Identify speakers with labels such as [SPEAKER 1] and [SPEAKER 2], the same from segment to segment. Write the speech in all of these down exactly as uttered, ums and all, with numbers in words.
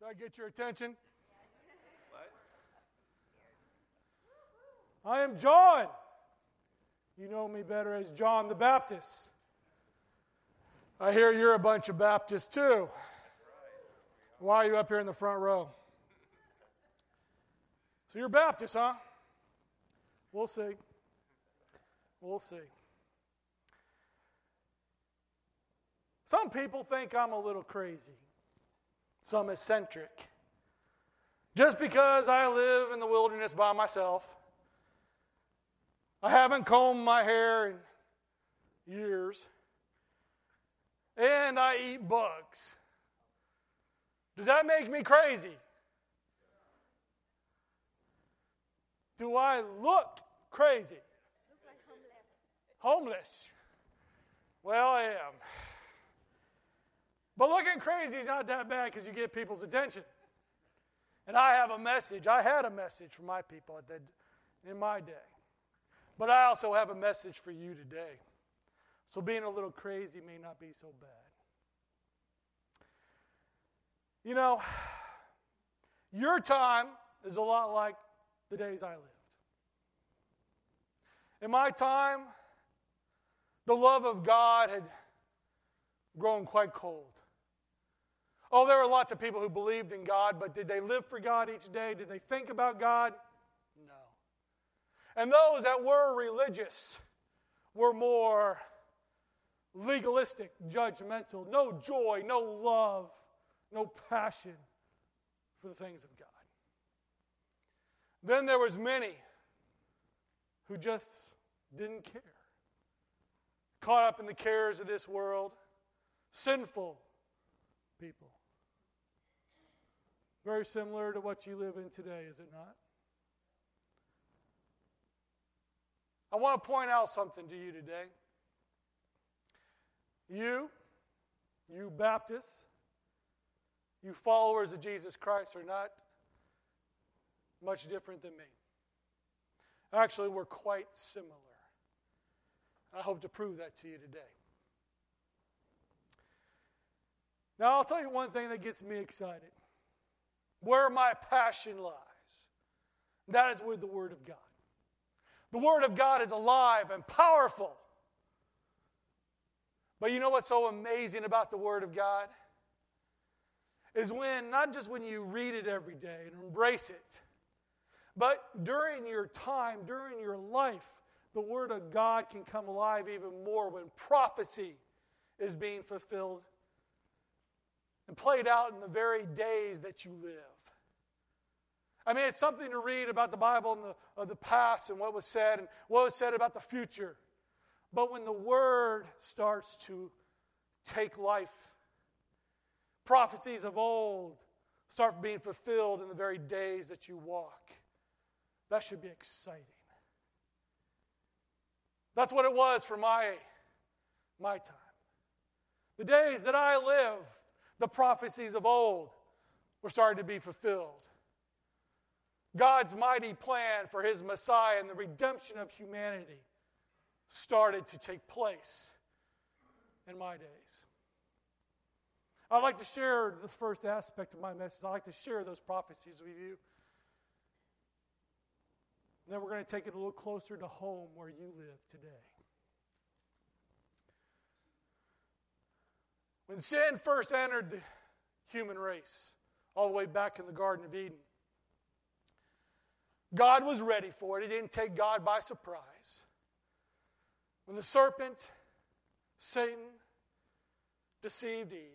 [SPEAKER 1] Did I get your attention? What? I am John. You know me better as John the Baptist. I hear you're a bunch of Baptists too. Why are you up here in the front row? So you're Baptist, huh? We'll see. We'll see. Some people think I'm a little crazy, some eccentric. Just because I live in the wilderness by myself, I haven't combed my hair in years, and I eat bugs. Does that make me crazy? Do I look crazy?
[SPEAKER 2] Look like homeless.
[SPEAKER 1] Homeless. Well, I am. But looking crazy is not that bad because you get people's attention. And I have a message. I had a message for my people at the, in my day. But I also have a message for you today. So being a little crazy may not be so bad. You know, your time is a lot like the days I lived. In my time, the love of God had grown quite cold. Oh, there were lots of people who believed in God, but did they live for God each day? Did they think about God? No. And those that were religious were more legalistic, judgmental, no joy, no love, no passion for the things of God. Then there was many who just didn't care. Caught up in the cares of this world, sinful people. Very similar to what you live in today, is it not? I want to point out something to you today. You, you Baptists, you followers of Jesus Christ are not much different than me. Actually, we're quite similar. I hope to prove that to you today. Now, I'll tell you one thing that gets me excited. Where my passion lies, that is with the Word of God. The Word of God is alive and powerful. But you know what's so amazing about the Word of God? Is when, not just when you read it every day and embrace it, but during your time, during your life, the Word of God can come alive even more when prophecy is being fulfilled and played out in the very days that you live. I mean, it's something to read about the Bible and the, of the past and what was said and what was said about the future. But when the Word starts to take life, prophecies of old start being fulfilled in the very days that you walk. That should be exciting. That's what it was for my, my time. The days that I lived, the prophecies of old were starting to be fulfilled. God's mighty plan for His Messiah and the redemption of humanity started to take place in my days. I'd like to share this first aspect of my message. I'd like to share those prophecies with you. And then we're going to take it a little closer to home where you live today. When sin first entered the human race, all the way back in the Garden of Eden, God was ready for it. It didn't take God by surprise. When the serpent, Satan, deceived Eve,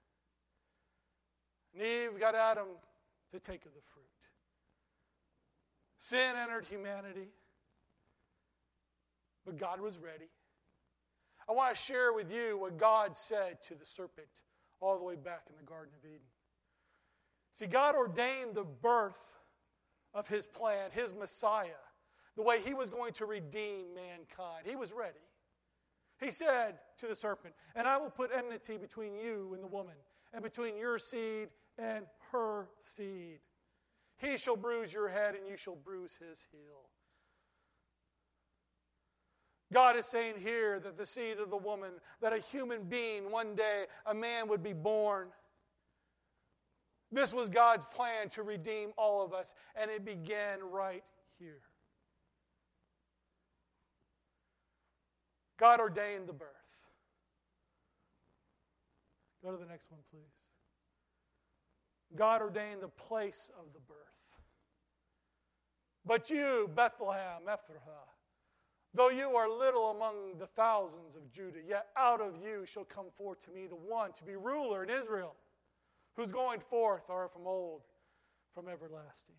[SPEAKER 1] and Eve got Adam to take of the fruit. Sin entered humanity, but God was ready. I want to share with you what God said to the serpent all the way back in the Garden of Eden. See, God ordained the birth of His plan, His Messiah, the way He was going to redeem mankind. He was ready. He said to the serpent, "And I will put enmity between you and the woman, and between your seed and her seed. He shall bruise your head, and you shall bruise his heel." God is saying here that the seed of the woman, that a human being, one day, a man would be born, This was God's plan to redeem all of us, and it began right here. God ordained the birth. Go to the next one, please. God ordained the place of the birth. But you, Bethlehem, Ephrathah, though you are little among the thousands of Judah, yet out of you shall come forth to me the one to be ruler in Israel, whose going forth are from old, from everlasting.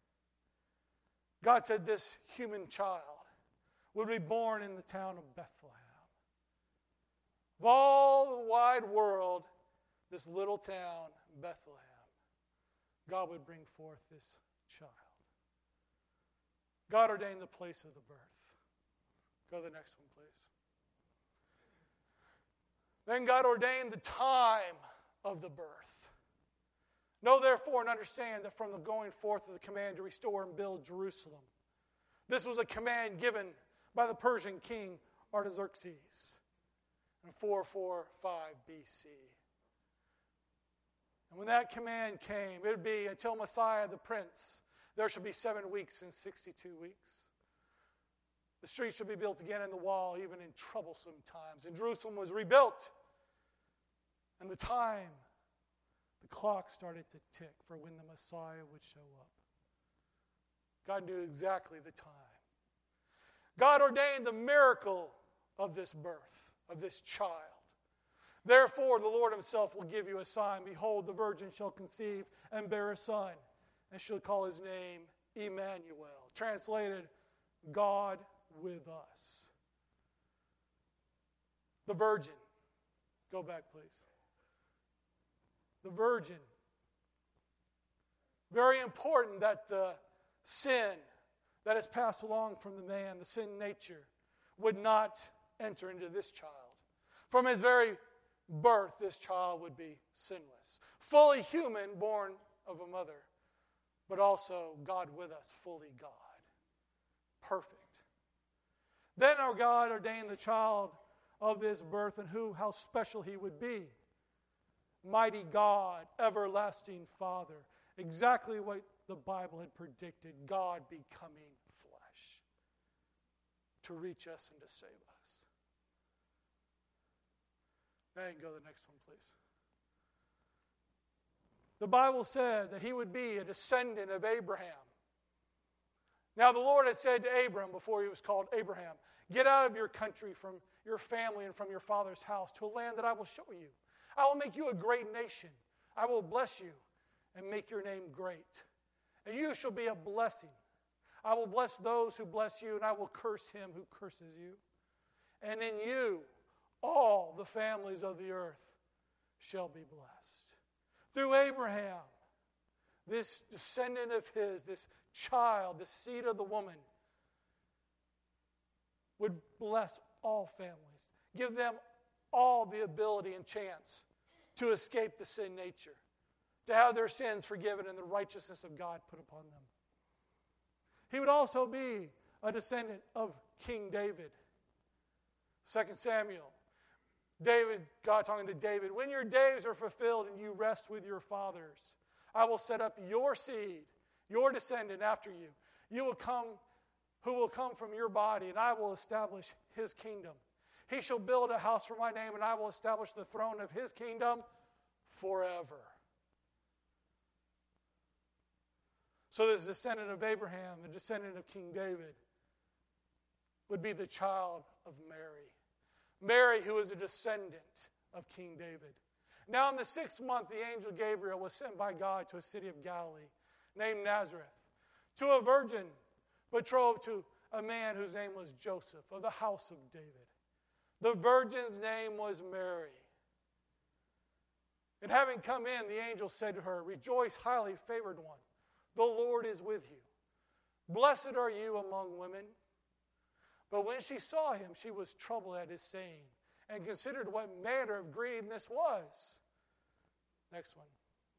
[SPEAKER 1] God said this human child would be born in the town of Bethlehem. Of all the wide world, this little town, Bethlehem, God would bring forth this child. God ordained the place of the birth. Go to the next one, please. Then God ordained the time of the birth. Know therefore and understand that from the going forth of the command to restore and build Jerusalem, this was a command given by the Persian king Artaxerxes in four forty-five B C. And when that command came, it would be until Messiah the Prince, there shall be seven weeks and sixty-two weeks. The street shall be built again and the wall, even in troublesome times. And Jerusalem was rebuilt. And the time, the clock started to tick for when the Messiah would show up. God knew exactly the time. God ordained the miracle of this birth, of this child. Therefore, the Lord himself will give you a sign. Behold, the virgin shall conceive and bear a son, and shall call his name Emmanuel. Translated, God with us. The virgin. Go back, please. The virgin. Very important that the sin that is passed along from the man, the sin nature, would not enter into this child. From his very birth, this child would be sinless. Fully human, born of a mother, but also God with us, fully God. Perfect. Then our God ordained the child of this birth, and who, how special he would be. Mighty God, everlasting Father. Exactly what the Bible had predicted, God becoming flesh to reach us and to save us. Now you can go to the next one, please. The Bible said that he would be a descendant of Abraham. Now the Lord had said to Abram before he was called Abraham, get out of your country, from your family, and from your father's house to a land that I will show you. I will make you a great nation. I will bless you and make your name great. And you shall be a blessing. I will bless those who bless you, and I will curse him who curses you. And in you all the families of the earth shall be blessed. Through Abraham, this descendant of his, this child, the seed of the woman, would bless all families, give them all the ability and chance to escape the sin nature, to have their sins forgiven and the righteousness of God put upon them. He would also be a descendant of King David. Second Samuel. David, God talking to David, when your days are fulfilled and you rest with your fathers, I will set up your seed, your descendant after you. You will come, who will come from your body, and I will establish his kingdom. He shall build a house for my name, and I will establish the throne of his kingdom forever. So this descendant of Abraham, the descendant of King David, would be the child of Mary. Mary, who is a descendant of King David. Now in the sixth month, the angel Gabriel was sent by God to a city of Galilee named Nazareth, to a virgin betrothed to a man whose name was Joseph, of the house of David. The virgin's name was Mary. And having come in, the angel said to her, rejoice, highly favored one. The Lord is with you. Blessed are you among women. But when she saw him, she was troubled at his saying, and considered what manner of greeting this was. Next one.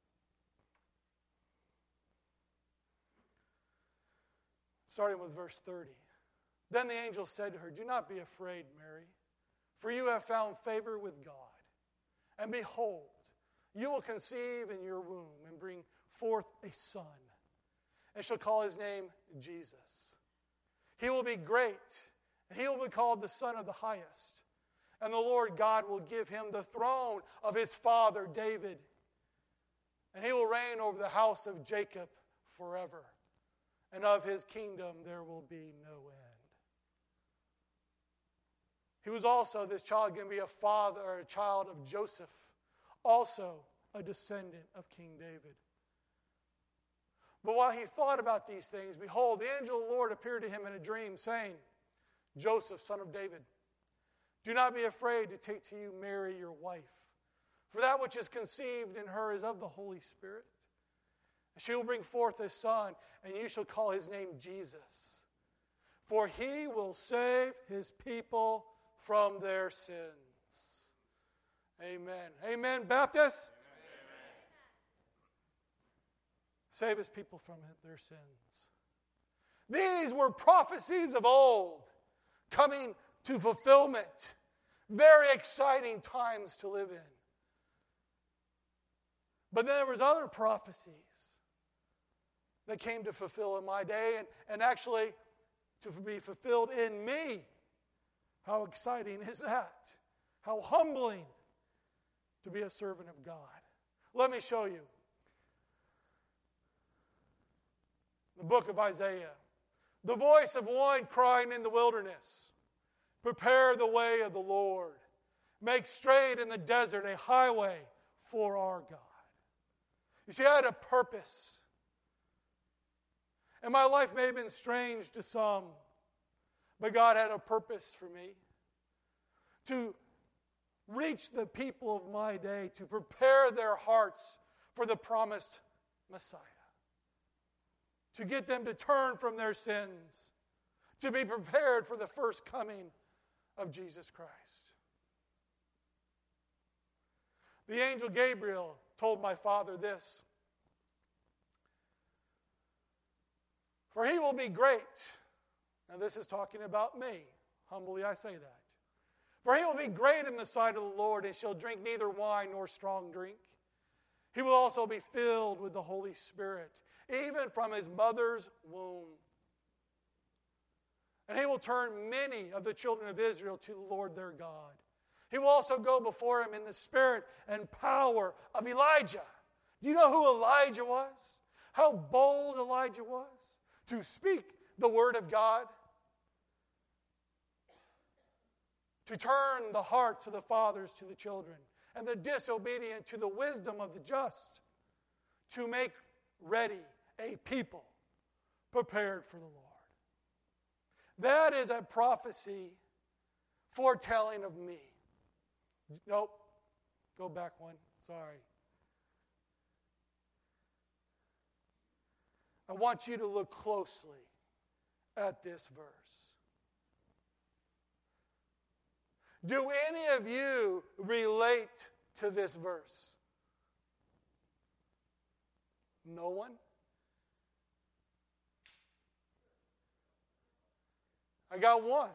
[SPEAKER 1] Starting with verse thirty. Then the angel said to her, do not be afraid, Mary, for you have found favor with God. And behold, you will conceive in your womb and bring forth a son, and shall call his name Jesus. He will be great, and he will be called the Son of the Highest. And the Lord God will give him the throne of his father David, and he will reign over the house of Jacob forever, and of his kingdom there will be no end. He was also, this child, going to be a father or a child of Joseph, also a descendant of King David. But while he thought about these things, behold, the angel of the Lord appeared to him in a dream, saying, Joseph, son of David, do not be afraid to take to you Mary, your wife, for that which is conceived in her is of the Holy Spirit. She will bring forth a son, and you shall call his name Jesus, for he will save his people from their sins. Amen. Amen, Baptists? Amen. Save his people from their sins. These were prophecies of old coming to fulfillment. Very exciting times to live in. But then there was other prophecies that came to fulfill in my day, and, and actually to be fulfilled in me. How exciting is that? How humbling to be a servant of God. Let me show you. The book of Isaiah. The voice of one crying in the wilderness, prepare the way of the Lord. Make straight in the desert a highway for our God. You see, I had a purpose. And my life may have been strange to some, but God had a purpose for me. To reach the people of my day, to prepare their hearts for the promised Messiah. To get them to turn from their sins. To be prepared for the first coming of Jesus Christ. The angel Gabriel told my father this. For he will be great. Now this is talking about me. Humbly I say that. For he will be great in the sight of the Lord, and shall drink neither wine nor strong drink. He will also be filled with the Holy Spirit, even from his mother's womb. And he will turn many of the children of Israel to the Lord their God. He will also go before him in the spirit and power of Elijah. Do you know who Elijah was? How bold Elijah was to speak the word of God. To turn the hearts of the fathers to the children, and the disobedient to the wisdom of the just, to make ready a people prepared for the Lord. That is a prophecy foretelling of me. Nope. Go back one. Sorry. I want you to look closely at this verse. Do any of you relate to this verse? No one? I got one.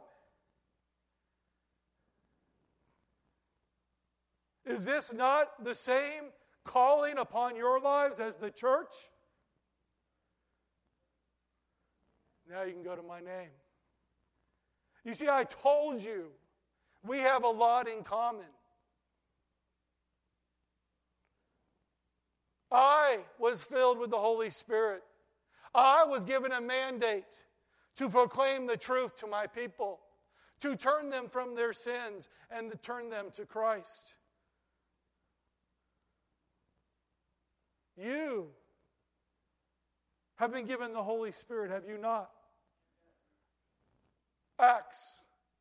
[SPEAKER 1] Is this not the same calling upon your lives as the church? Now you can go to my name. You see, I told you. We have a lot in common. I was filled with the Holy Spirit. I was given a mandate to proclaim the truth to my people, to turn them from their sins and to turn them to Christ. You have been given the Holy Spirit, have you not? Acts.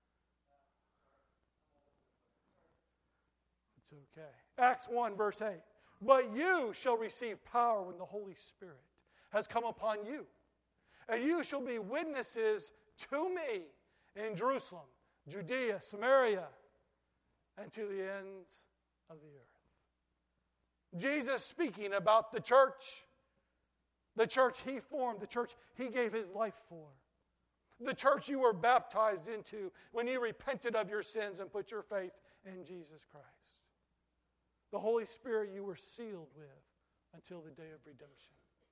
[SPEAKER 1] It's okay. Acts one, verse eight. But you shall receive power when the Holy Spirit has come upon you. And you shall be witnesses to me in Jerusalem, Judea, Samaria, and to the ends of the earth. Jesus speaking about the church. The church he formed, the church he gave his life for. The church you were baptized into when you repented of your sins and put your faith in Jesus Christ. The Holy Spirit you were sealed with until the day of redemption.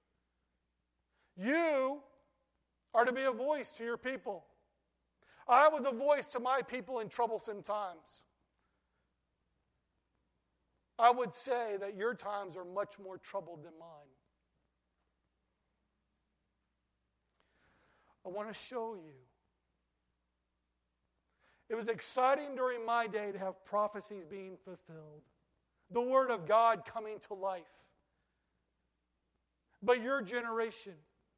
[SPEAKER 1] You are to be a voice to your people. I was a voice to my people in troublesome times. I would say that your times are much more troubled than mine. I want to show you. It was exciting during my day to have prophecies being fulfilled. The Word of God coming to life. But your generation,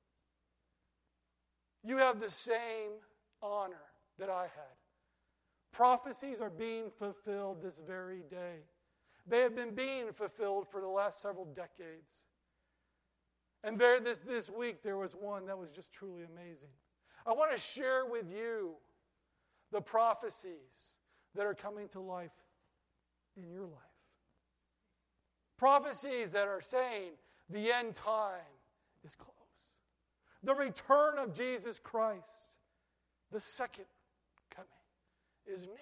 [SPEAKER 1] you have the same honor that I had. Prophecies are being fulfilled this very day. They have been being fulfilled for the last several decades. And there, this, this week, there was one that was just truly amazing. I want to share with you the prophecies that are coming to life in your life. Prophecies that are saying the end time is close. The return of Jesus Christ, the second coming, is near.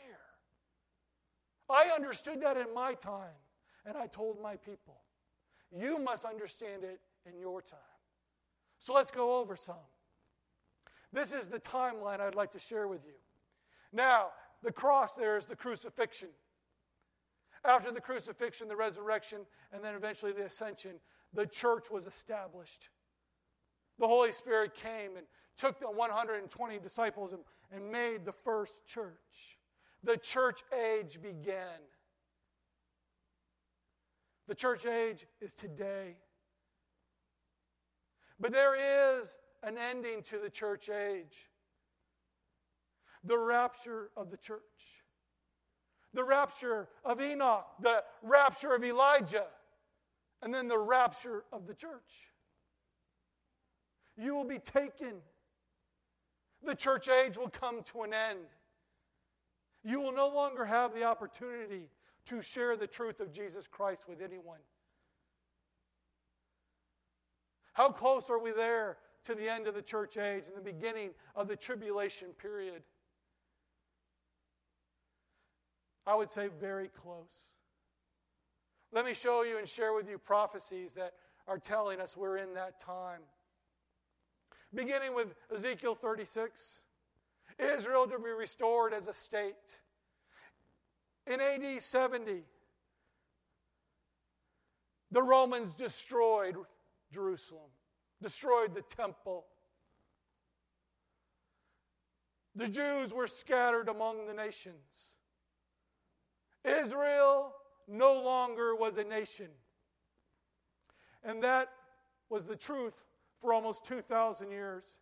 [SPEAKER 1] I understood that in my time, and I told my people, you must understand it in your time. So let's go over some. This is the timeline I'd like to share with you. Now, the cross there is the crucifixion. After the crucifixion, the resurrection, and then eventually the ascension, the church was established. The Holy Spirit came and took the one hundred twenty disciples and, and made the first church. The church age began. The church age is today. But there is an ending to the church age. The rapture of the church. The rapture of Enoch. The rapture of Elijah. And then the rapture of the church. You will be taken. The church age will come to an end. You will no longer have the opportunity to share the truth of Jesus Christ with anyone. How close are we there to the end of the church age and the beginning of the tribulation period? I would say very close. Let me show you and share with you prophecies that are telling us we're in that time. Beginning with Ezekiel thirty-six. Israel to be restored as a state. In A D seventy, the Romans destroyed Jerusalem, destroyed the temple. The Jews were scattered among the nations. Israel no longer was a nation. And that was the truth for almost two thousand years.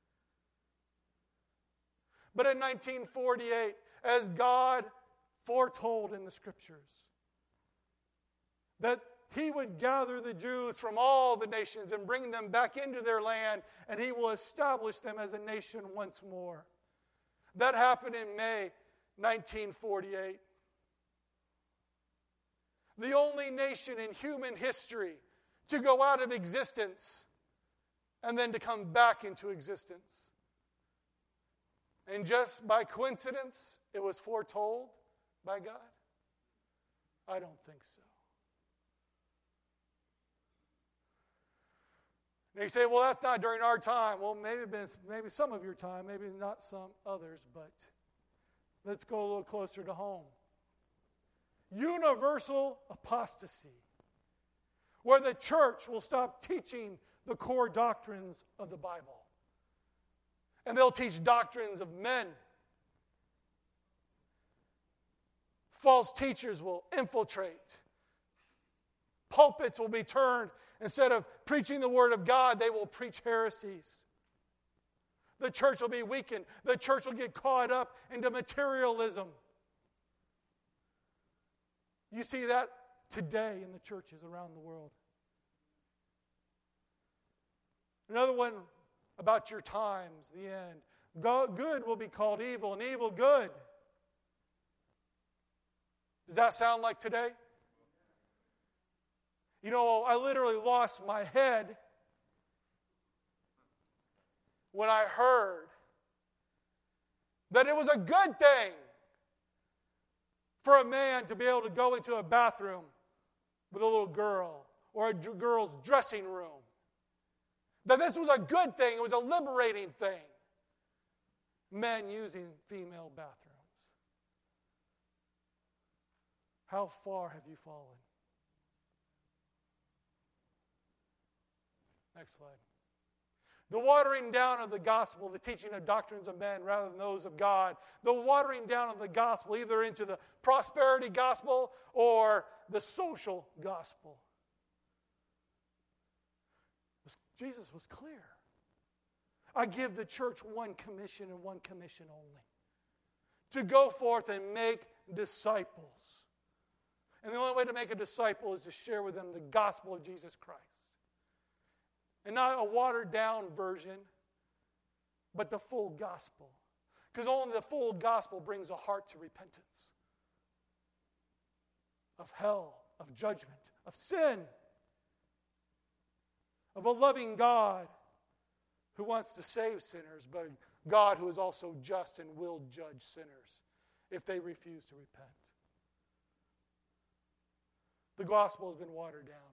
[SPEAKER 1] But in nineteen forty-eight, as God foretold in the Scriptures, that He would gather the Jews from all the nations and bring them back into their land, and He will establish them as a nation once more. That happened in May nineteen forty-eight. The only nation in human history to go out of existence and then to come back into existence. And just by coincidence, it was foretold by God? I don't think so. And you say, well, that's not during our time. Well, maybe maybe some of your time, maybe not some others, but let's go a little closer to home. Universal apostasy, where the church will stop teaching the core doctrines of the Bible. And they'll teach doctrines of men. False teachers will infiltrate. Pulpits will be turned. Instead of preaching the Word of God, they will preach heresies. The church will be weakened. The church will get caught up into materialism. You see that today in the churches around the world. Another one about your times, the end. Good will be called evil, and evil good. Does that sound like today? You know, I literally lost my head when I heard that it was a good thing for a man to be able to go into a bathroom with a little girl or a d- girl's dressing room. That this was a good thing. It was a liberating thing. Men using female bathrooms. How far have you fallen? Next slide. The watering down of the gospel, the teaching of doctrines of men rather than those of God. The watering down of the gospel, either into the prosperity gospel or the social gospel. Jesus was clear. I give the church one commission and one commission only. To go forth and make disciples. And the only way to make a disciple is to share with them the gospel of Jesus Christ. And not a watered-down version, but the full gospel. Because only the full gospel brings a heart to repentance. Of hell, of judgment, of sin. Of a loving God who wants to save sinners, but a God who is also just and will judge sinners if they refuse to repent. The gospel has been watered down.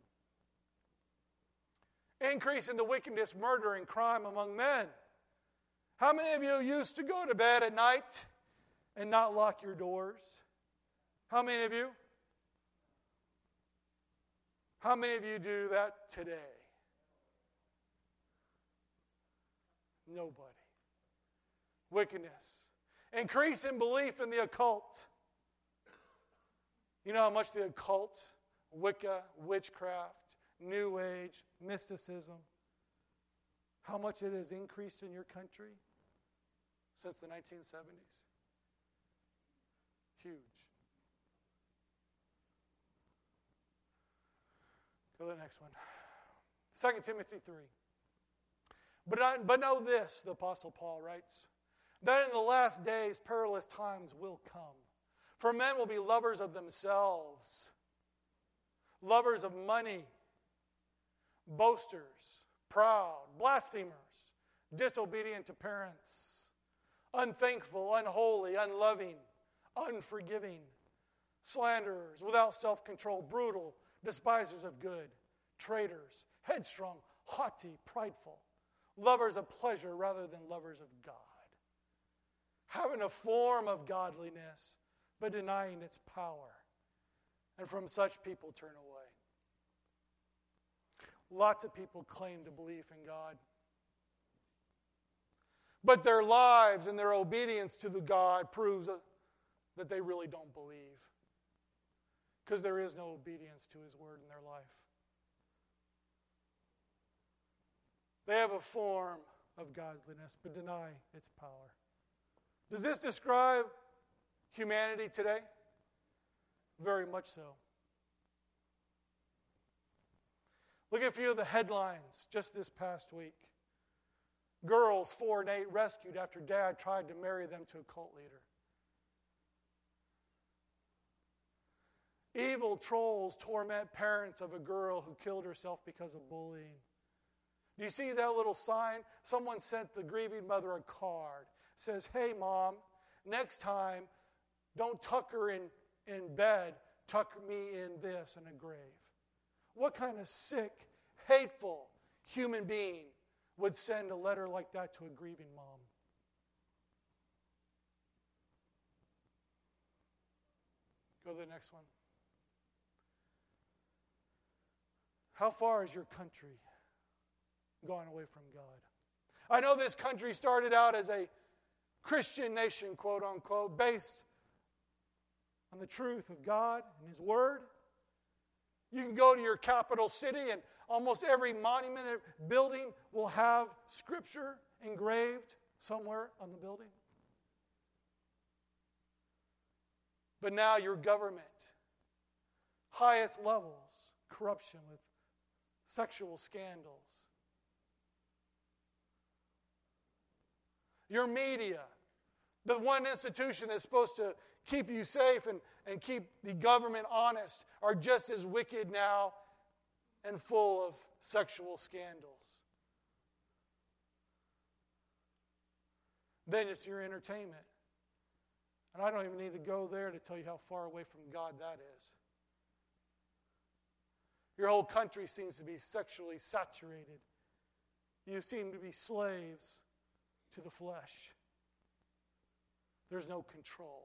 [SPEAKER 1] Increase in the wickedness, murder, and crime among men. How many of you used to go to bed at night and not lock your doors? How many of you? How many of you do that today? Nobody. Wickedness. Increase in belief in the occult. You know how much the occult, Wicca, witchcraft, New Age, mysticism, how much it has increased in your country since the nineteen seventies? Huge. Go to the next one. Second Timothy three. But, I, but know this, the Apostle Paul writes, that in the last days perilous times will come. For men will be lovers of themselves, lovers of money, boasters, proud, blasphemers, disobedient to parents, unthankful, unholy, unloving, unforgiving, slanderers, without self-control, brutal, despisers of good, traitors, headstrong, haughty, prideful, lovers of pleasure rather than lovers of God, having a form of godliness, but denying its power. And from such people turn away. Lots of people claim to believe in God. But their lives and their obedience to the God proves that they really don't believe. Because there is no obedience to His word in their life. They have a form of godliness, but deny its power. Does this describe humanity today? Very much so. Look at a few of the headlines just this past week. Girls four and eight rescued after dad tried to marry them to a cult leader. Evil trolls torment parents of a girl who killed herself because of bullying. Do you see that little sign? Someone sent the grieving mother a card. It says, hey, Mom, next time, don't tuck her in, in bed. Tuck me in this, in a grave. What kind of sick, hateful human being would send a letter like that to a grieving mom? Go to the next one. How far has your country gone away from God? I know this country started out as a Christian nation, quote unquote, based on the truth of God and His Word. You can go to your capital city and almost every monument or building will have Scripture engraved somewhere on the building. But now your government, highest levels, corruption with sexual scandals. Your media, the one institution that's supposed to keep you safe and, and keep the government honest, are just as wicked now and full of sexual scandals. Then it's your entertainment. And I don't even need to go there to tell you how far away from God that is. Your whole country seems to be sexually saturated. You seem to be slaves to the flesh. There's no control.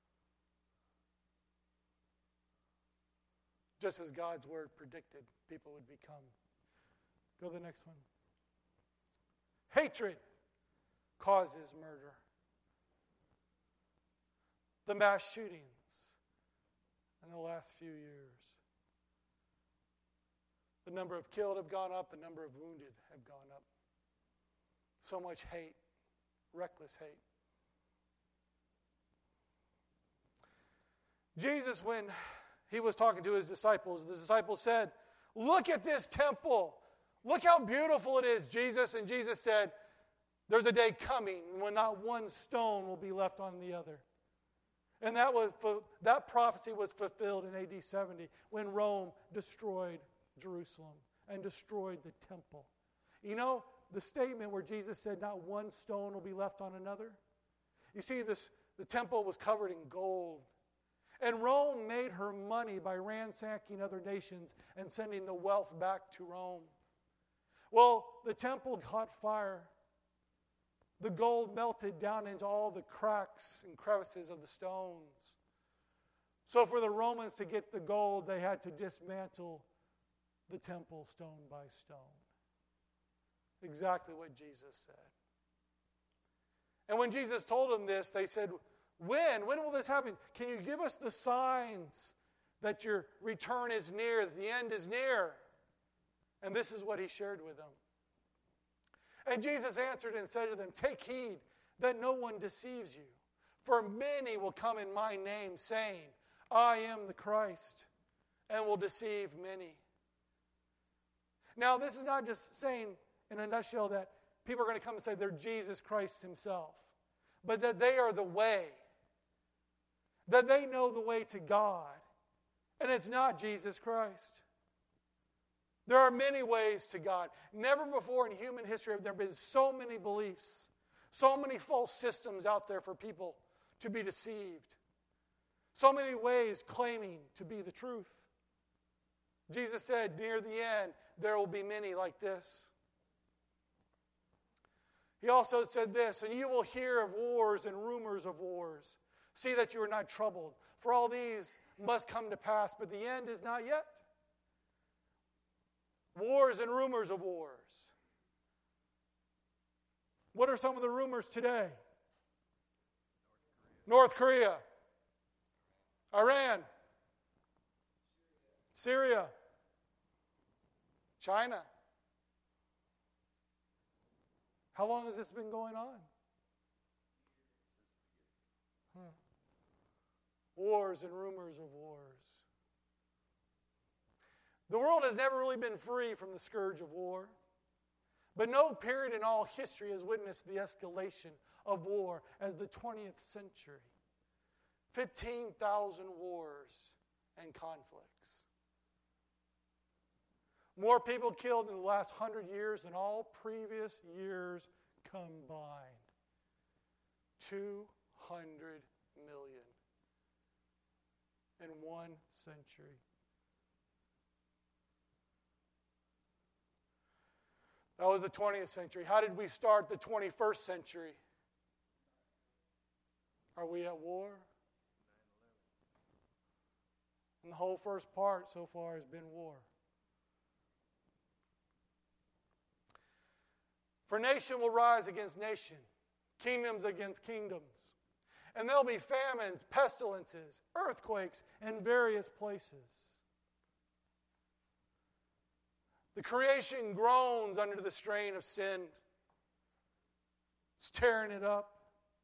[SPEAKER 1] Just as God's word predicted people would become. Go to the next one. Hatred causes murder. The mass shootings in the last few years. The number of killed have gone up, the number of wounded have gone up. So much hate, reckless hate. Jesus, when he was talking to his disciples, the disciples said, "Look at this temple. Look how beautiful it is, Jesus." And Jesus said, "There's a day coming when not one stone will be left on the other." And that was that prophecy was fulfilled in A D seventy when Rome destroyed Jerusalem and destroyed the temple. You know, the statement where Jesus said not one stone will be left on another? You see, this the temple was covered in gold. And Rome made her money by ransacking other nations and sending the wealth back to Rome. Well, the temple caught fire. The gold melted down into all the cracks and crevices of the stones. So for the Romans to get the gold, they had to dismantle the temple stone by stone. Exactly what Jesus said. And when Jesus told them this, they said, When? When will this happen? Can you give us the signs that your return is near, that the end is near? And this is what he shared with them. And Jesus answered and said to them, "Take heed that no one deceives you. For many will come in my name, saying, 'I am the Christ,' and will deceive many." Now, this is not just saying in a nutshell that people are going to come and say they're Jesus Christ himself, but that they are the way. That they know the way to God. And it's not Jesus Christ. There are many ways to God. Never before in human history have there been so many beliefs, so many false systems out there for people to be deceived. So many ways claiming to be the truth. Jesus said, near the end, there will be many like this. He also said this, "And you will hear of wars and rumors of wars. See that you are not troubled, for all these must come to pass, but the end is not yet." Wars and rumors of wars. What are some of the rumors today? North Korea, North Korea. Iran, Syria, China. How long has this been going on? Huh. Wars and rumors of wars. The world has never really been free from the scourge of war. But no period in all history has witnessed the escalation of war as the twentieth century. fifteen thousand wars and conflicts. More people killed in the last hundred years than all previous years combined. two hundred million in one century. That was the twentieth century. How did we start the twenty-first century? Are we at war? And the whole first part so far has been war. For nation will rise against nation, kingdoms against kingdoms. And there'll be famines, pestilences, earthquakes in various places. The creation groans under the strain of sin. It's tearing it up.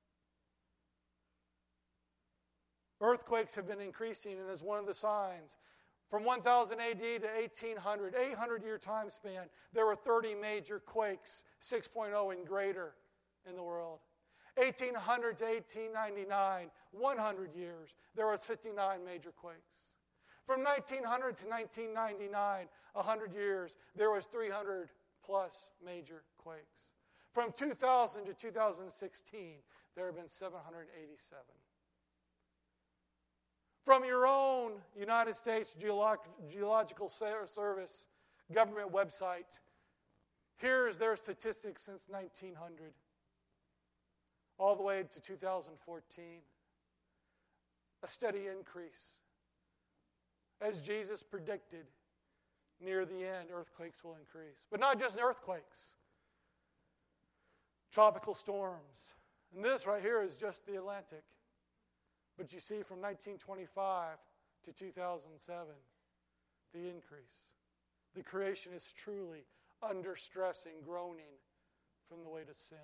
[SPEAKER 1] Earthquakes have been increasing, and as one of the signs, from one thousand A D to eighteen hundred, eight hundred year time span, there were thirty major quakes, six point oh and greater in the world. eighteen hundred to eighteen ninety-nine, one hundred years, there was fifty-nine major quakes. From nineteen hundred to nineteen ninety-nine, one hundred years, there was three hundred plus major quakes. From two thousand to two thousand sixteen, there have been seven hundred eighty-seven. From your own United United States Geolog- Geological Service government website. Here's their statistics since nineteen hundred, all the way to two thousand fourteen. A steady increase. As Jesus predicted, near the end, earthquakes will increase. But not just earthquakes. Tropical storms. And this right here is just the Atlantic. But you see, from nineteen twenty-five to two thousand seven, the increase. The creation is truly under stress and groaning from the weight of sin.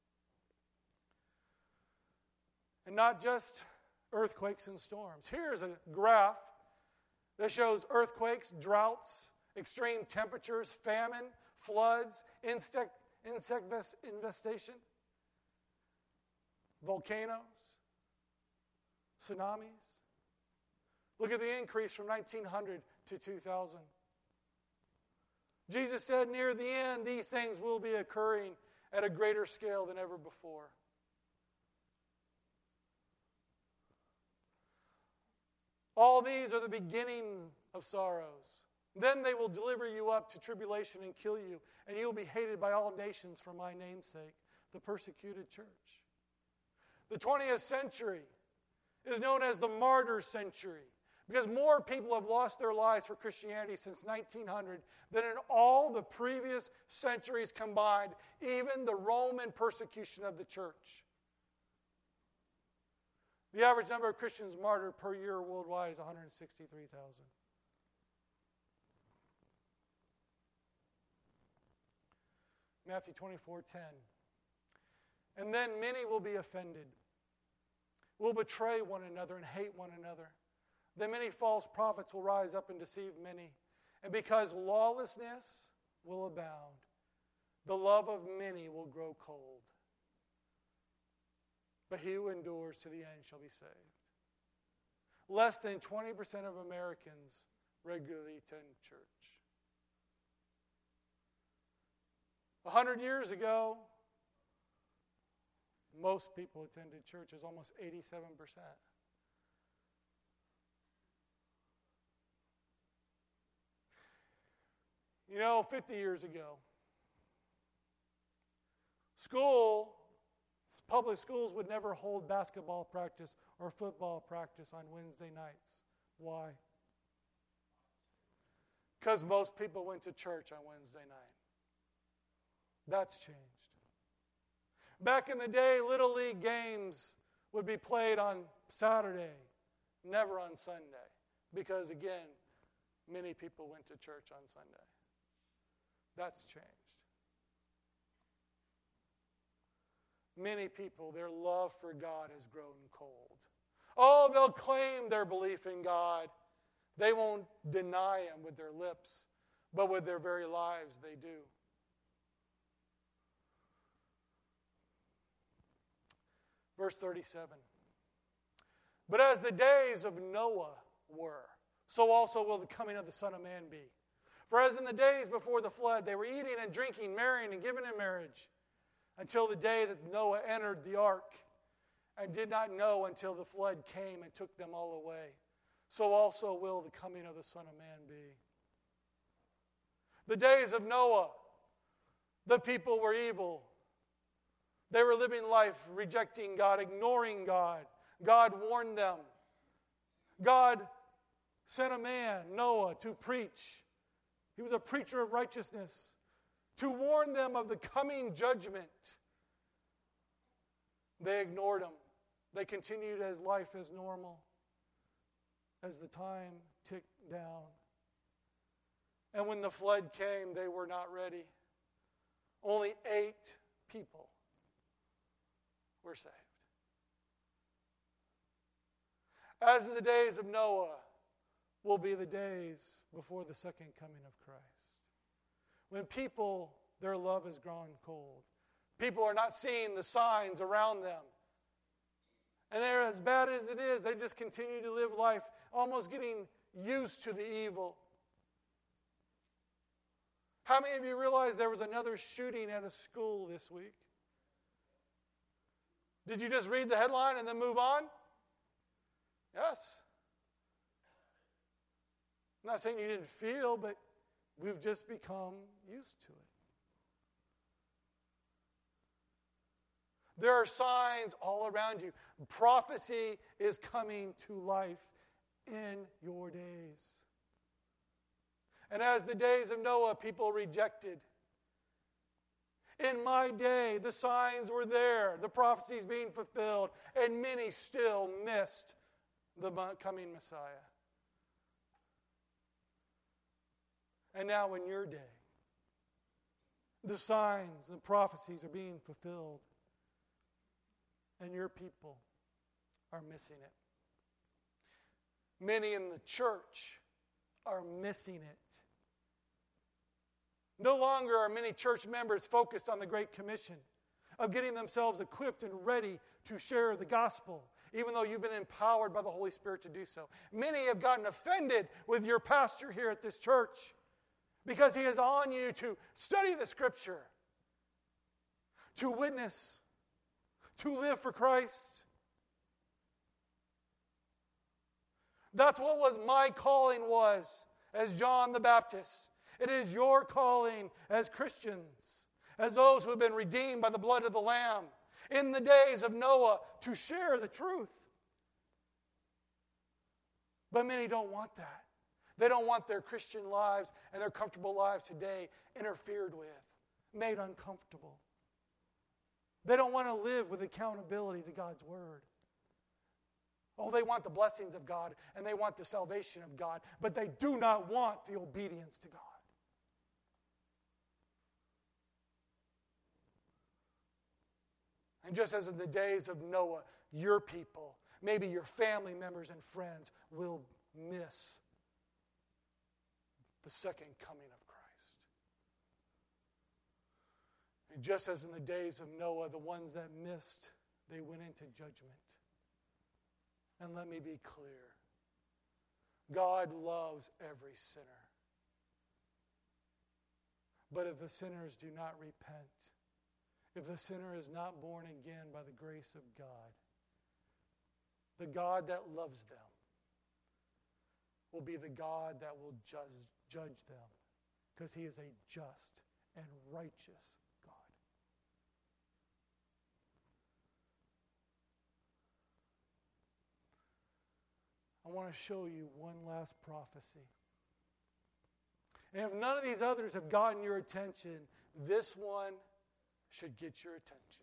[SPEAKER 1] And not just earthquakes and storms. Here's a graph that shows earthquakes, droughts, extreme temperatures, famine, floods, insect, insect infestation, volcanoes, tsunamis. Look at the increase from nineteen hundred to two thousand. Jesus said near the end, these things will be occurring at a greater scale than ever before. All these are the beginning of sorrows. Then they will deliver you up to tribulation and kill you, and you will be hated by all nations for my name's sake, the persecuted church. The twentieth century is known as the martyr century because more people have lost their lives for Christianity since nineteen hundred than in all the previous centuries combined, even the Roman persecution of the church. The average number of Christians martyred per year worldwide is one hundred sixty-three thousand. Matthew twenty-four ten. And then many will be offended, will betray one another and hate one another. Then many false prophets will rise up and deceive many. And because lawlessness will abound, the love of many will grow cold. But he who endures to the end shall be saved. Less than twenty percent of Americans regularly attend church. A hundred years ago, most people attended church, is almost eighty-seven percent. You know, fifty years ago, school, public schools would never hold basketball practice or football practice on Wednesday nights. Why? Because most people went to church on Wednesday night. That's changed. Back in the day, Little League games would be played on Saturday, never on Sunday. Because again, many people went to church on Sunday. That's changed. Many people, their love for God has grown cold. Oh, they'll claim their belief in God. They won't deny Him with their lips, but with their very lives they do. Verse thirty-seven. But as the days of Noah were, so also will the coming of the Son of Man be. For as in the days before the flood, they were eating and drinking, marrying and giving in marriage, until the day that Noah entered the ark, and did not know until the flood came and took them all away. So also will the coming of the Son of Man be. The days of Noah, the people were evil. They were living life rejecting God, ignoring God. God warned them. God sent a man, Noah, to preach. He was a preacher of righteousness, to warn them of the coming judgment. They ignored him. They continued as life as normal as the time ticked down. And when the flood came, they were not ready. Only eight people were saved. As in the days of Noah will be the days before the second coming of Christ. When people, their love has grown cold. People are not seeing the signs around them. And they're as bad as it is, they just continue to live life almost getting used to the evil. How many of you realize there was another shooting at a school this week? Did you just read the headline and then move on? Yes. I'm not saying you didn't feel, but we've just become used to it. There are signs all around you. Prophecy is coming to life in your days. And as the days of Noah, people rejected. In my day, the signs were there, the prophecies being fulfilled, and many still missed the coming Messiah. And now in your day, the signs, the prophecies are being fulfilled, and your people are missing it. Many in the church are missing it. No longer are many church members focused on the Great Commission of getting themselves equipped and ready to share the gospel, even though you've been empowered by the Holy Spirit to do so. Many have gotten offended with your pastor here at this church because he is on you to study the Scripture, to witness, to live for Christ. That's what was my calling was as John the Baptist. It is your calling as Christians, as those who have been redeemed by the blood of the Lamb, in the days of Noah, to share the truth. But many don't want that. They don't want their Christian lives and their comfortable lives today interfered with, made uncomfortable. They don't want to live with accountability to God's Word. Oh, they want the blessings of God and they want the salvation of God, but they do not want the obedience to God. And just as in the days of Noah, your people, maybe your family members and friends, will miss the second coming of Christ. And just as in the days of Noah, the ones that missed, they went into judgment. And let me be clear. God loves every sinner. But if the sinners do not repent, if the sinner is not born again by the grace of God, the God that loves them will be the God that will judge, judge them, because he is a just and righteous God. I want to show you one last prophecy. And if none of these others have gotten your attention, this one should get your attention.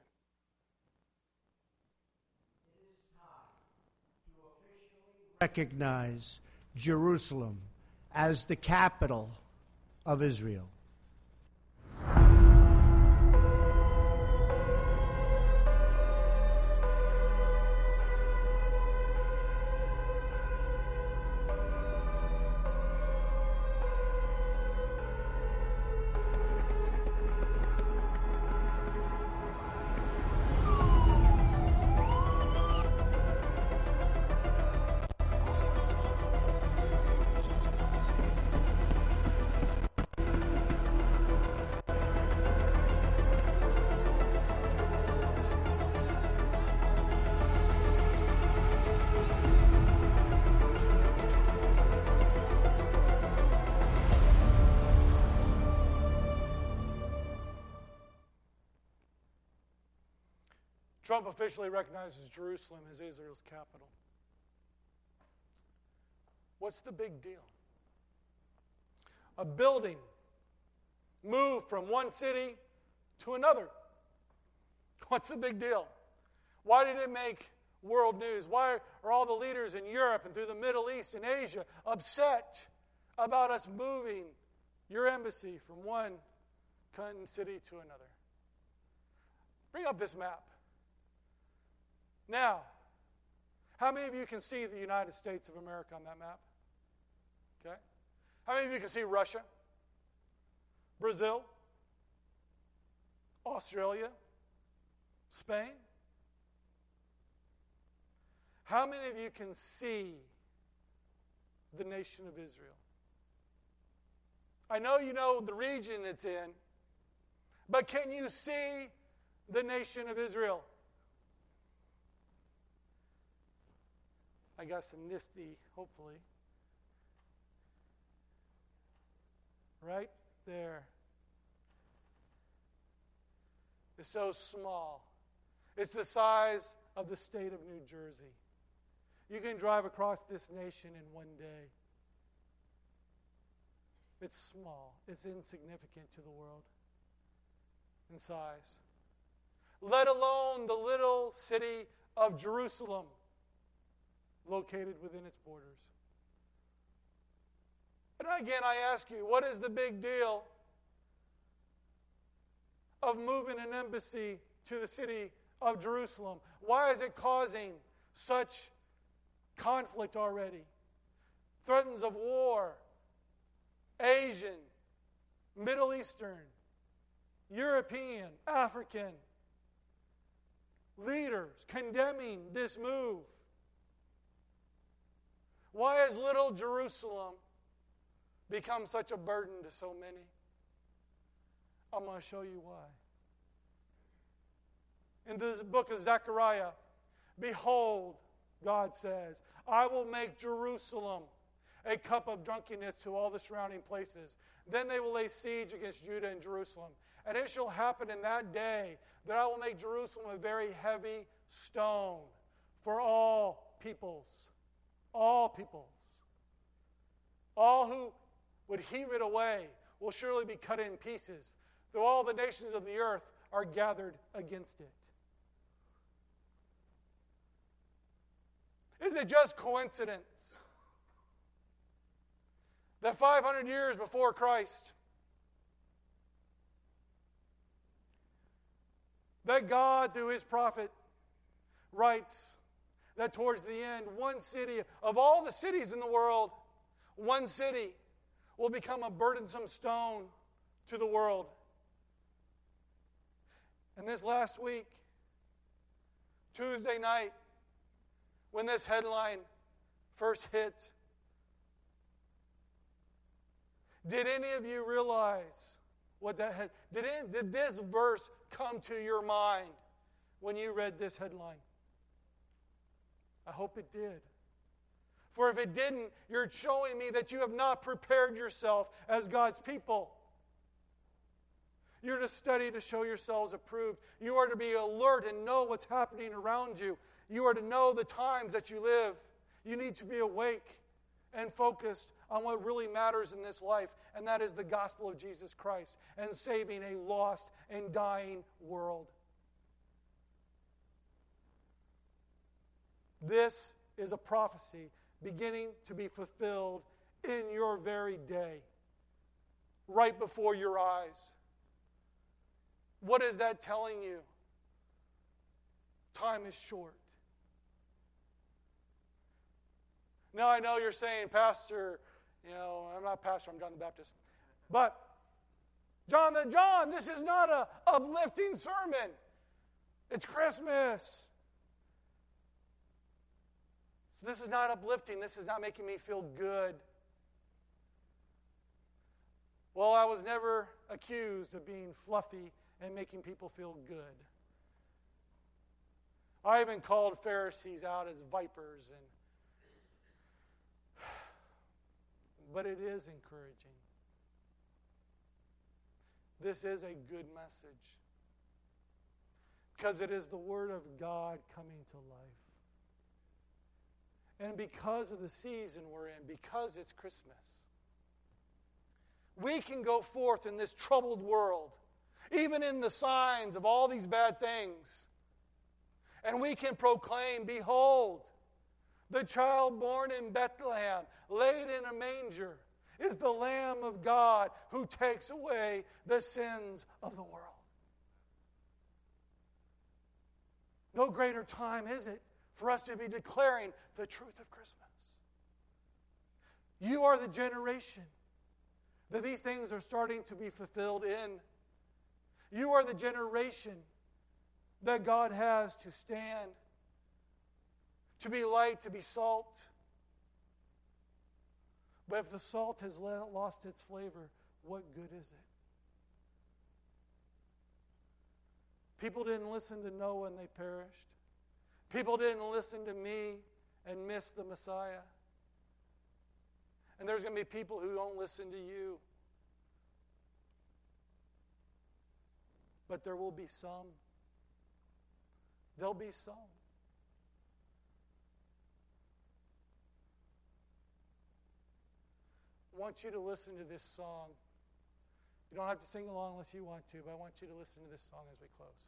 [SPEAKER 3] It is time to officially recognize Jerusalem as the capital of Israel.
[SPEAKER 1] Trump officially recognizes Jerusalem as Israel's capital. What's the big deal? A building moved from one city to another. What's the big deal? Why did it make world news? Why are all the leaders in Europe and through the Middle East and Asia upset about us moving your embassy from one city to another? Bring up this map. Now, how many of you can see the United States of America on that map? Okay. How many of you can see Russia, Brazil, Australia, Spain? How many of you can see the nation of Israel? I know you know the region it's in, but can you see the nation of Israel? I got some N I S T Y, hopefully. right there. It's so small. It's the size of the state of New Jersey. You can drive across this nation in one day. It's small. It's insignificant to the world in size. Let alone the little city of Jerusalem, located within its borders. And again, I ask you, what is the big deal of moving an embassy to the city of Jerusalem? Why is it causing such conflict already? Threats of war, Asian, Middle Eastern, European, African leaders condemning this move. Why has little Jerusalem become such a burden to so many? I'm going to show you why. In the book of Zechariah, behold, God says, I will make Jerusalem a cup of drunkenness to all the surrounding places. Then they will lay siege against Judah and Jerusalem. And it shall happen in that day that I will make Jerusalem a very heavy stone for all peoples. All peoples. All who would heave it away will surely be cut in pieces, though all the nations of the earth are gathered against it. Is it just coincidence that five hundred years before Christ, that God, through his prophet, writes that towards the end, one city, of all the cities in the world, one city will become a burdensome stone to the world? And this last week, Tuesday night, when this headline first hit, did any of you realize what that had? Did, it, did this verse come to your mind when you read this headline? I hope it did. For if it didn't, you're showing me that you have not prepared yourself as God's people. You're to study to show yourselves approved. You are to be alert and know what's happening around you. You are to know the times that you live. You need to be awake and focused on what really matters in this life, and that is the gospel of Jesus Christ and saving a lost and dying world. This is a prophecy beginning to be fulfilled in your very day, right before your eyes. What is that telling you? Time is short. Now I know you're saying, Pastor, you know, I'm not pastor, I'm John the Baptist. But, John the John, this is not a uplifting sermon. It's Christmas. So this is not uplifting. This is not making me feel good. Well, I was never accused of being fluffy and making people feel good. I even called Pharisees out as vipers, and but it is encouraging. This is a good message because it is the Word of God coming to life. And because of the season we're in, because it's Christmas, we can go forth in this troubled world, even in the signs of all these bad things, and we can proclaim, behold, the child born in Bethlehem, laid in a manger, is the Lamb of God who takes away the sins of the world. No greater time is it for us to be declaring the truth of Christmas. You are the generation that these things are starting to be fulfilled in. You are the generation that God has to stand, to be light, to be salt. But if the salt has lost its flavor, what good is it? People didn't listen to Noah and they perished. People didn't listen to me and miss the Messiah. And there's going to be people who don't listen to you But there will be some. There'll be some. I want you to listen to this song. You don't have to sing along unless you want to, but I want you to listen to this song as we close.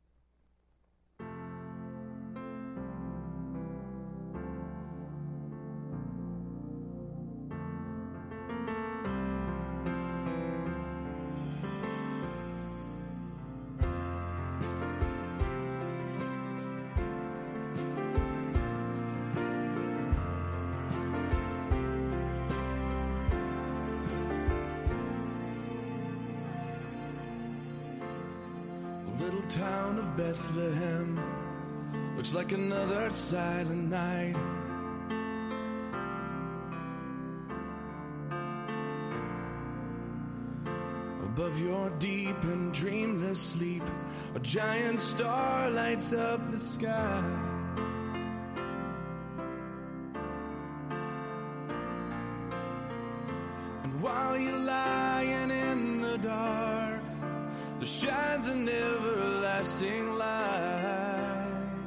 [SPEAKER 4] Town of Bethlehem looks like another silent night. Above your deep and dreamless sleep, a giant star lights up the sky. And while you're lying in the dark, there shines an everlasting light.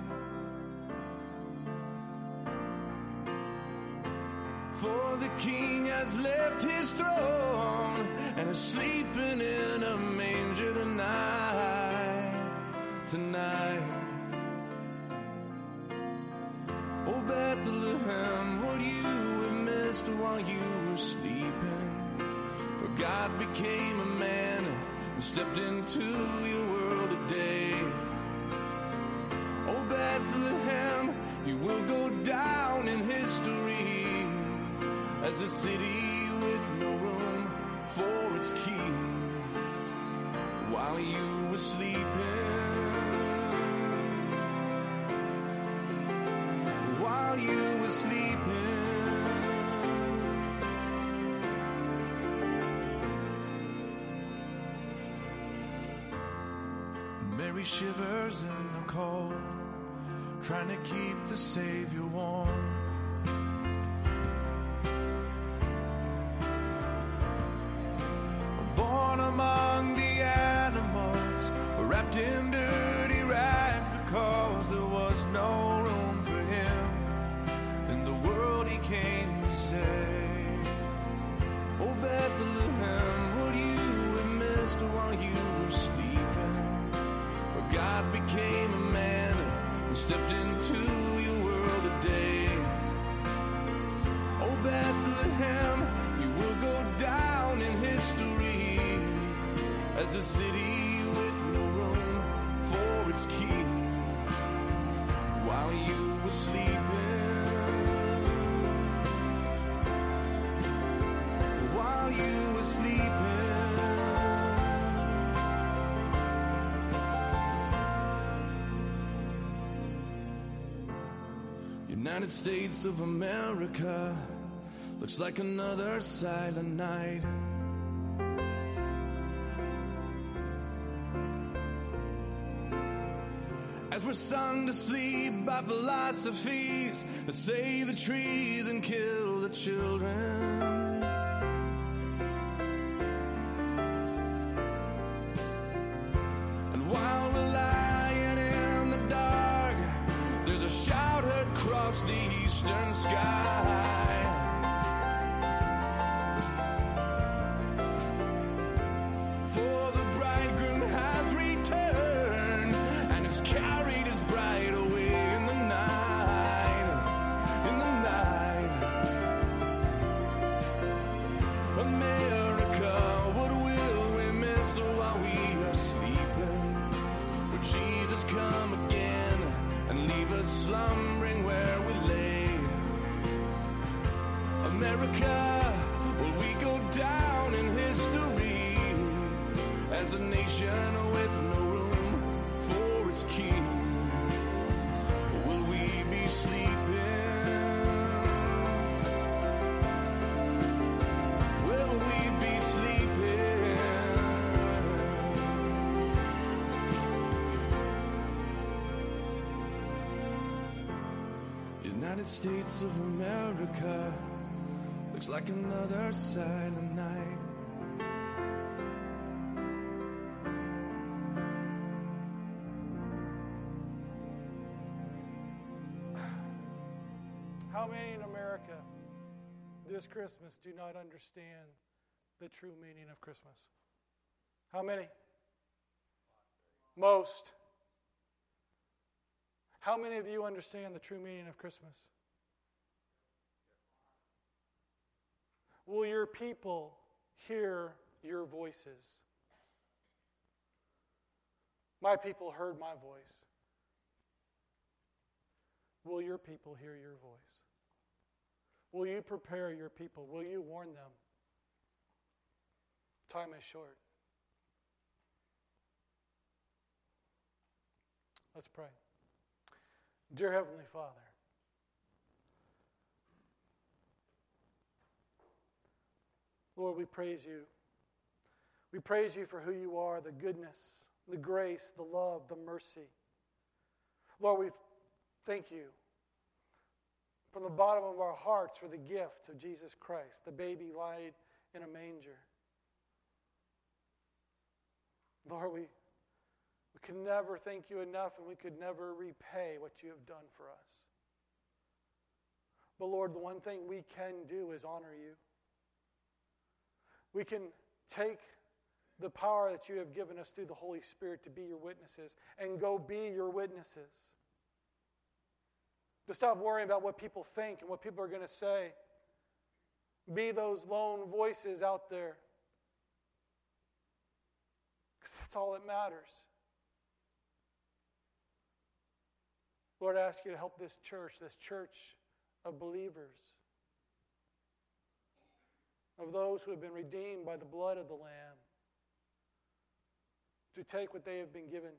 [SPEAKER 4] For the King has left his throne and is sleeping in a manger tonight. Tonight. Oh, Bethlehem, what you have missed while you were sleeping. For God became a man and stepped into your world today. Oh, Bethlehem, you will go down in history as a city with no room for its king. While you were sleeping, while you were sleeping, Mary shivers in the cold, trying to keep the Savior warm. Born among the animals, wrapped in dirty rags, because there was no room for him in the world he came to save. Oh, Bethlehem, what you have missed while you were sleeping. God became a man and stepped into your world today. Oh, Bethlehem, you will go down in history as a city with no room for its king. While you were sleeping, while you were sleeping, United States of America looks like another silent night. As we're sung to sleep by philosophies that save the trees and kill the children. And while we're lying in the dark, there's a shout heard across the eastern sky. For the bridegroom has returned and has carried his bride away in the night, in the night. America, what will we miss while we are sleeping? Will Jesus come again and leave us slumbering where we lay? America, will we go down in history as a nation with no room for its king? Or will we be sleeping? Will we be sleeping? United States of America looks like another silent night.
[SPEAKER 1] this Christmas do not understand the true meaning of Christmas? How many? Most. How many of you understand the true meaning of Christmas? Will your people hear your voices? My people heard my voice. Will your people hear your voice? Will you prepare your people? Will you warn them? Time is short. Let's pray. Dear Heavenly Father, Lord, we praise you. We praise you for who you are, the goodness, the grace, the love, the mercy. Lord, we thank you from the bottom of our hearts for the gift of Jesus Christ, the baby lied in a manger. Lord, we, we can never thank you enough, and we could never repay what you have done for us. But Lord, the one thing we can do is honor you. We can take the power that you have given us through the Holy Spirit to be your witnesses and go be your witnesses. To stop worrying about what people think and what people are going to say. Be those lone voices out there. Because that's all that matters. Lord, I ask you to help this church, this church of believers, of those who have been redeemed by the blood of the Lamb, to take what they have been given,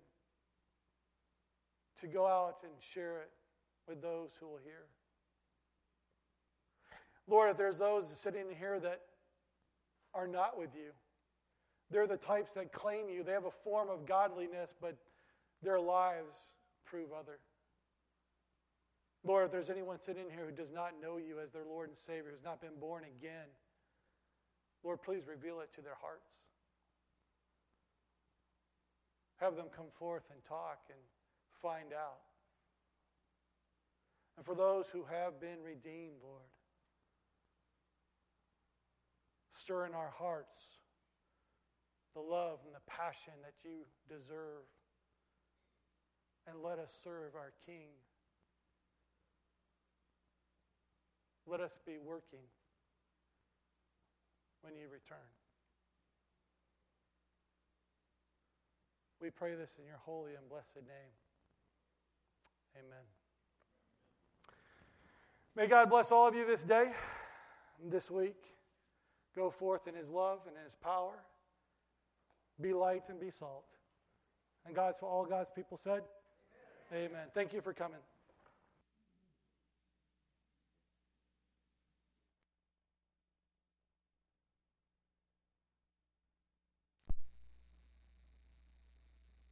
[SPEAKER 1] to go out and share it with those who will hear. Lord, if there's those sitting in here that are not with you, they're the types that claim you. They have a form of godliness, but their lives prove other. Lord, if there's anyone sitting here who does not know you as their Lord and Savior, who's not been born again, Lord, please reveal it to their hearts. Have them come forth and talk and find out. And for those who have been redeemed, Lord, stir in our hearts the love and the passion that you deserve, and let us serve our King. Let us be working when you return. We pray this in your holy and blessed name. Amen. May God bless all of you this day, this week. Go forth in his love and in his power. Be light and be salt. And God's all God's people said, Amen. Amen. Thank you for coming.